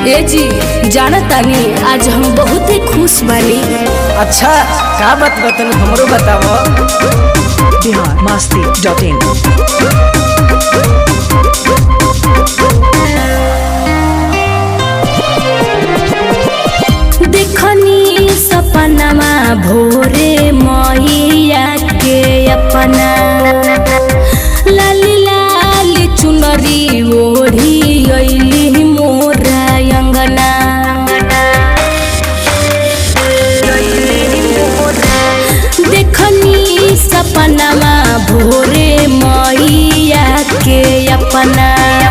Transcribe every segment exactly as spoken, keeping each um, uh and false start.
ए जी जाना तानी आज हम बहुत ही खुश बानी। अच्छा का बात बतन हमरो बताओ। Bihar Masti dot in. देखनी सपनमा भोरे मैया के अपना लाली लाली चुनरी ओढ़ी अइली मोरा अंगना। देखनी सपनमा भोरे मैया के अपना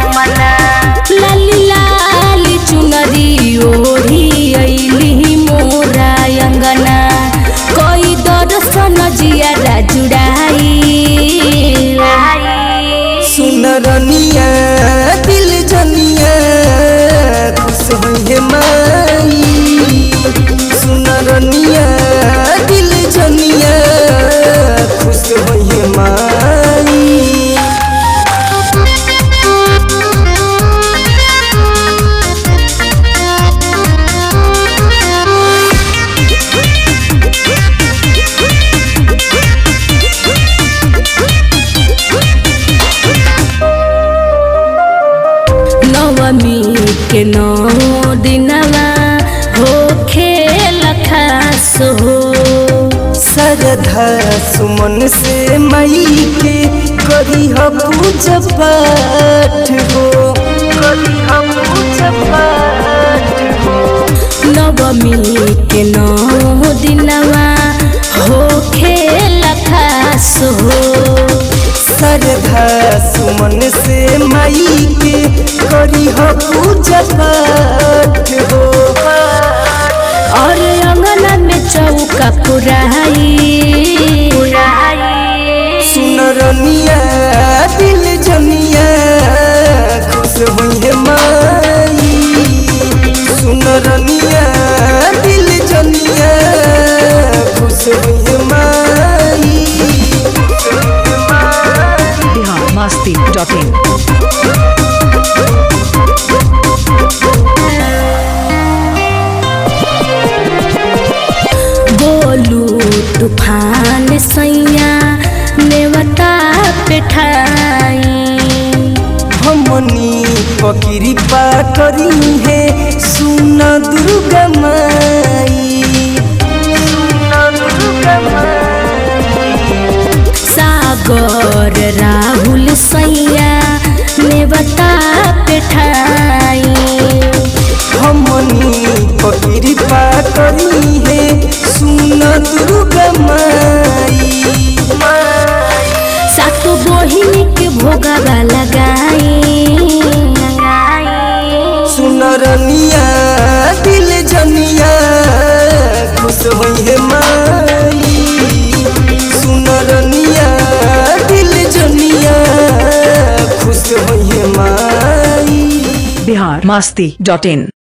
लाली लाली चुनरी ओढ़ी अइली मोरा अंगना। कोई दर्शन जिया जुड़ाई सुनरनिया दिल जनिया खुश होइए माई। सुनरनिया दिल जनिया खुश होइए माई। नवमी के नौ दिनवा हो खेल खास हो। श्रद्धा सुमन से मई के करी हम पूजा पाठ हो। करी हम पूजा पाठ हो। नवमी के नौ दिनवा हो खेल खास हो। श्रद्धा सुमन से मई के करी हो पूजा पाठ हो। और अंगना में चौका पुराई सुनरनिया दिल जनिया खुश होइए माई। सुनरनिया दिल जनिया खुश होइए माई। बिहार मस्ती डॉट इन। बोलू तूफान सैया नेवता पेठाई। हमनी पकिरी पा करी है सुन दुर्गा माई। सुन दुर्गा माई। सागर राहुल सैया नेवता पेठाई। हमनी पकिरी पा करी है सुन दुर्गा माई। सातो बहिनी के भोगवा लगाई। सुनरनिया दिल जनिया खुश होइए माई। सुनरनिया दिल जनिया खुश होइए माई। बिहार मस्ती डॉट इन।